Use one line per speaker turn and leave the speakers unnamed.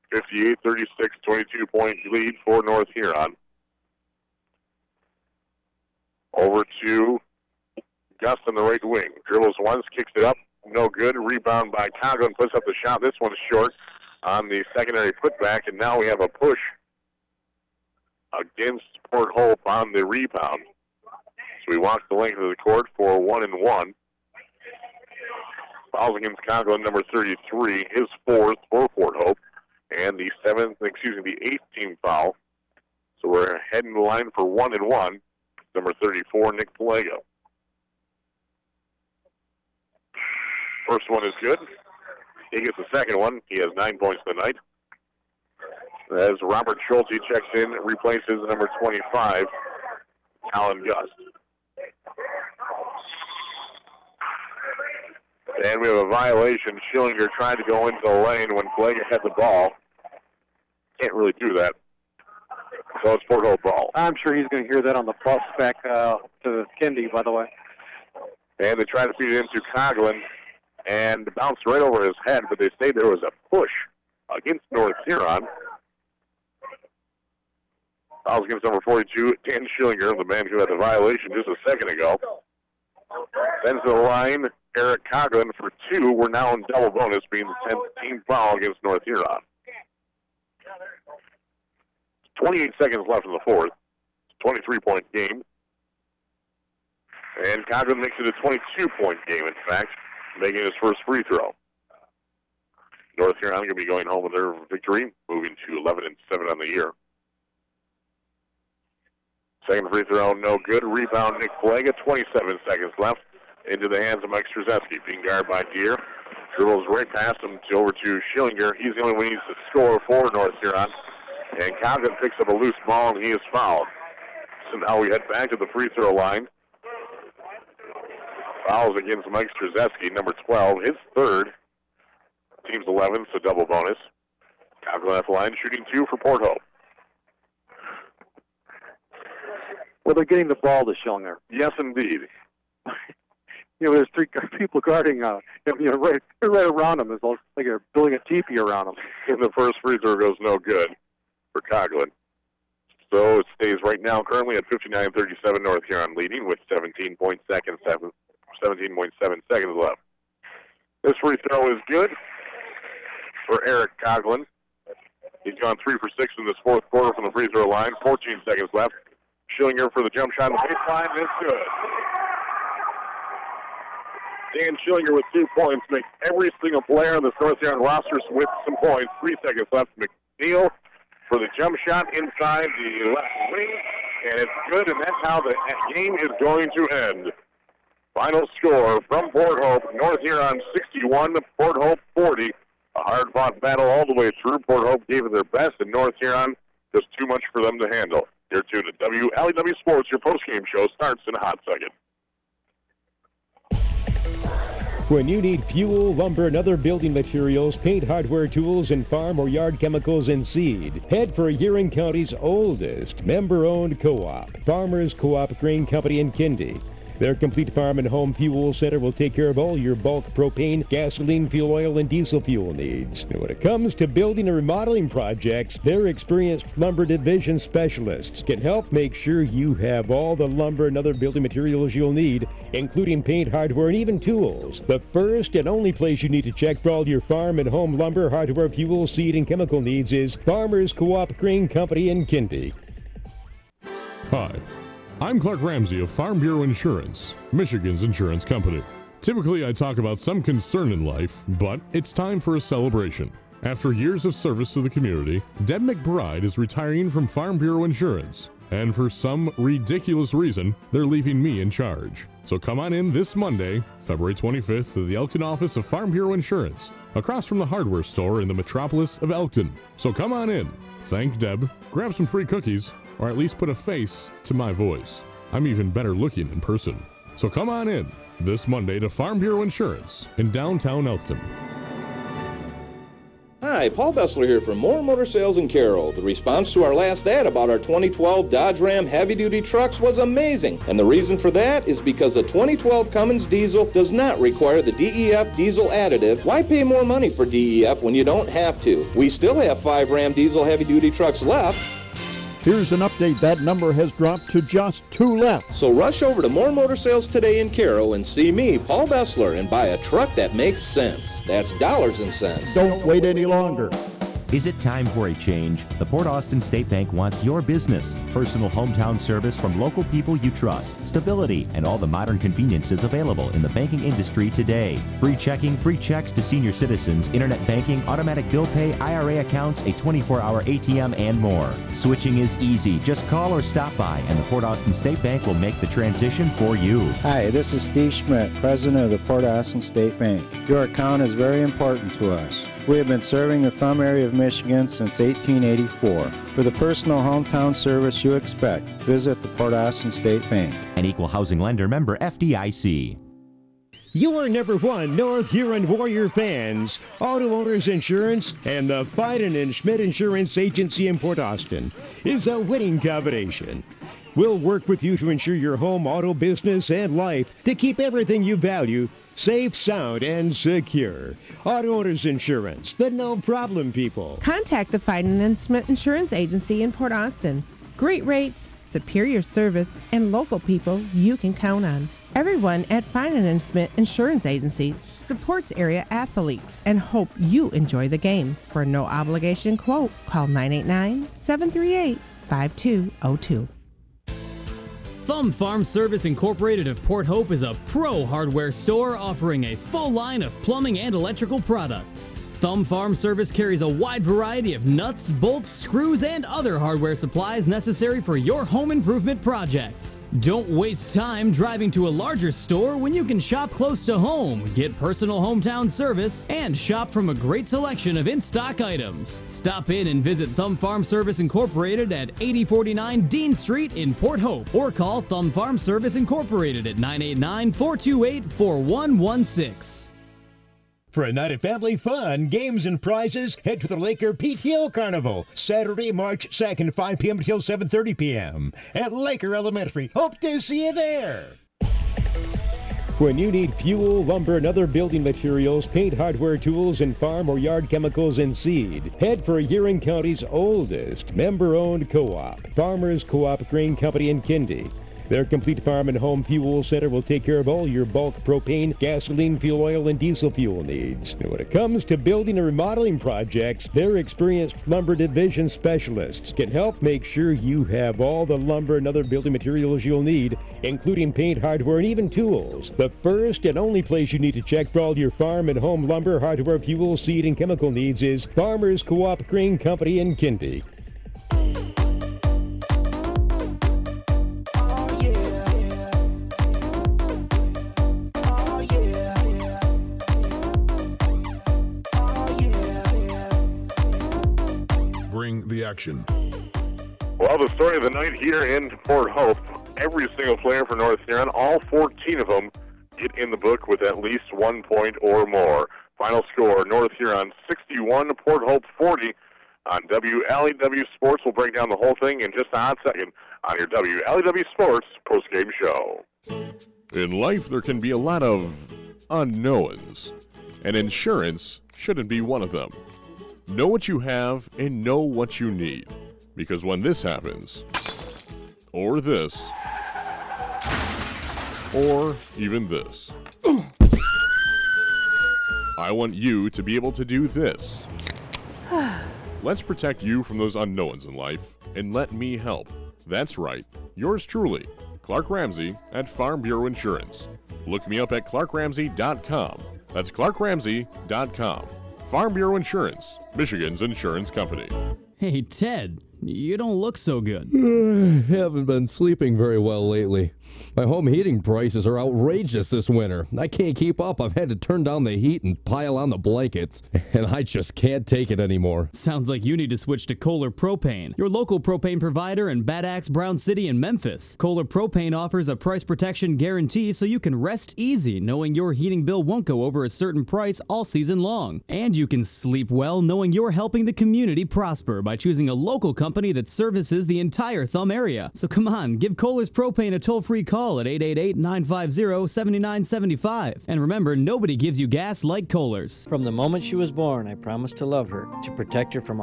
58-36, 22-point lead for North Huron. Over to Gus on the right wing. Dribbles once, kicks it up. No good. Rebound by Conklin. Puts up the shot. This one's short on the secondary putback. And now we have a push against Port Hope on the rebound. So we walk the length of the court for 1-1. Fouls against Conklin, number 33. His fourth for Port Hope. And the eighth team foul. So we're heading the line for 1-1. Number 34, Nick Palago. First one is good. He gets the second one. He has 9 points tonight. As Robert Schulte checks in, replaces number 25, Alan Gus. And we have a violation. Schillinger tried to go into the lane when Palago had the ball. Can't really do that. So it's Port Hope ball.
I'm sure he's going to hear that on the bus back to Kendi, by the way.
And they tried to feed it into Coughlin. And bounced right over his head, but they say there was a push against North Huron. Fouls against number 42, Dan Schillinger, the man who had the violation just a second ago. Sends to the line, Eric Coughlin for 2. We're now in double bonus, being the 10th team foul against North Huron. 28 seconds left in the fourth. 23-point game. And Coughlin makes it a 22-point game, in fact, making his first free throw. North Huron going to be going home with their victory, moving to 11-7 on the year. Second free throw, no good. Rebound, Nick Palago, 27 seconds left. Into the hands of Mike Strzeski, being guarded by Deere. Dribbles right past him over to Schillinger. He's the only one who needs to score for North Huron. And Coughlin picks up a loose ball, and he is fouled. So now we head back to the free throw line. Fouls against Mike Strzeski, number 12, his third. Team's 11, so double bonus. Coughlin at the line, shooting 2 for Port Hope.
Well, they're getting the ball to Schillinger.
Yes, indeed.
There's 3 people guarding right around him. It's like they're building a teepee around him.
And the first free throw goes no good for Coughlin. So it stays right now currently at 59-37, North Huron leading with 17.7 seconds left. This free throw is good for Eric Coughlin. He's gone 3 for 6 in this fourth quarter from the free throw line. 14 seconds left. Schillinger for the jump shot on the baseline is good. Dan Schillinger with 2 points makes every single player on this North Huron roster with some points. 3 seconds left. McNeil for the jump shot inside the left wing, and it's good, and that's how the game is going to end. Final score from Port Hope, North Huron 61, Port Hope 40. A hard-fought battle all the way through. Port Hope gave it their best, and North Huron just too much for them to handle. Here to the WLEW Sports, your post-game show starts in a hot second.
When you need fuel, lumber, and other building materials, paint, hardware, tools, and farm or yard chemicals and seed, head for Huron County's oldest member-owned co-op, Farmers Co-op Grain Company in Kendi. Their complete farm and home fuel center will take care of all your bulk propane, gasoline, fuel oil, and diesel fuel needs. And when it comes to building and remodeling projects, their experienced lumber division specialists can help make sure you have all the lumber and other building materials you'll need, including paint, hardware, and even tools. The first and only place you need to check for all your farm and home lumber, hardware, fuel, seed, and chemical needs is Farmers Co-op Grain Company in Kendi.
Hi. I'm Clark Ramsey of Farm Bureau Insurance, Michigan's insurance company. Typically, I talk about some concern in life, but it's time for a celebration. After years of service to the community, Deb McBride is retiring from Farm Bureau Insurance, and for some ridiculous reason, they're leaving me in charge. So come on in this Monday, February 25th, to the Elkton office of Farm Bureau Insurance, across from the hardware store in the metropolis of Elkton. So come on in, thank Deb, grab some free cookies, or at least put a face to my voice. I'm even better looking in person. So come on in this Monday to Farm Bureau Insurance in downtown Elkton.
Hi, Hi, Paul Bessler here from Moore Motor Sales in Carroll. The response to our last ad about our 2012 Dodge Ram heavy-duty trucks was amazing. And the reason for that is because a 2012 Cummins diesel does not require the DEF diesel additive. Why pay more money for DEF when you don't have to? We still have 5 Ram diesel heavy-duty trucks left.
Here's an update. That number has dropped to just 2 left.
So rush over to Moore Motor Sales today in Carroll and see me, Paul Bessler, and buy a truck that makes sense. That's dollars and cents.
Don't wait any longer.
Is it time for a change? The Port Austin State Bank wants your business. Personal hometown service from local people you trust, stability, and all the modern conveniences available in the banking industry today. Free checking, free checks to senior citizens, internet banking, automatic bill pay, IRA accounts, a 24-hour ATM, and more. Switching is easy. Just call or stop by, and the Port Austin State Bank will make the transition for you.
Hi, this is Steve Schmidt, President of the Port Austin State Bank. Your account is very important to us. We have been serving the Thumb area of Michigan since 1884. For the personal hometown service you expect, visit the Port Austin State Bank.
An equal housing lender, member FDIC.
Your number one North Huron Warrior fans, Auto Owners Insurance and the Biden and Schmidt Insurance Agency in Port Austin is a winning combination. We'll work with you to ensure your home, auto, business, and life to keep everything you value safe, sound, and secure. Auto Owners Insurance, the no-problem people.
Contact the Fiden and Schmidt Insurance Agency in Port Austin. Great rates, superior service, and local people you can count on. Everyone at Fiden and Schmidt Insurance Agency supports area athletes and hope you enjoy the game. For a no-obligation quote, call 989-738-5202.
Thumb Farm Service Incorporated of Port Hope is a pro hardware store offering a full line of plumbing and electrical products. Thumb Farm Service carries a wide variety of nuts, bolts, screws, and other hardware supplies necessary for your home improvement projects. Don't waste time driving to a larger store when you can shop close to home, get personal hometown service, and shop from a great selection of in-stock items. Stop in and visit Thumb Farm Service Incorporated at 8049 Dean Street in Port Hope, or call Thumb Farm Service Incorporated at 989-428-4116.
For a night of family fun, games, and prizes, head to the Laker PTO Carnival, Saturday, March 2nd, 5 p.m. until 7:30 p.m. at Laker Elementary. Hope to see you there. When you need fuel, lumber, and other building materials, paint, hardware, tools, and farm or yard chemicals and seed, head for Huron County's oldest member-owned co-op, Farmers Co-op Grain Company in Kindy. Their complete farm and home fuel center will take care of all your bulk propane, gasoline, fuel oil, and diesel fuel needs. And when it comes to building and remodeling projects, their experienced lumber division specialists can help make sure you have all the lumber and other building materials you'll need, including paint, hardware, and even tools. The first and only place you need to check for all your farm and home lumber, hardware, fuel, seed, and chemical needs is Farmers Co-op Grain Company in Kindy.
The action.
Well, the story of the night here in Port Hope, every single player for North Huron, all 14 of them, get in the book with at least 1 point or more. Final score, North Huron 61, Port Hope 40 on WLEW Sports. We'll break down the whole thing in just a hot second on your WLEW Sports postgame show.
In life, there can be a lot of unknowns, and insurance shouldn't be one of them. Know what you have and know what you need. Because when this happens, or this, or even this, I want you to be able to do this. Let's protect you from those unknowns in life, and let me help. That's right, yours truly, Clark Ramsey at Farm Bureau Insurance. Look me up at clarkramsey.com. That's clarkramsey.com. Farm Bureau Insurance, Michigan's insurance company.
Hey, Ted, you don't look so good.
Haven't been sleeping very well lately. My home heating prices are outrageous this winter. I can't keep up. I've had to turn down the heat and pile on the blankets, and I just can't take it anymore.
Sounds like you need to switch to Kohler Propane, your local propane provider in Bad Axe, Brown City, and Memphis. Kohler Propane offers a price protection guarantee so you can rest easy knowing your heating bill won't go over a certain price all season long. And you can sleep well knowing you're helping the community prosper by choosing a local company that services the entire Thumb area. So come on, give Kohler's Propane a toll-free call at 888-950-7975. And remember, nobody gives you gas like Kohler's.
From the moment she was born, I promised to love her, to protect her from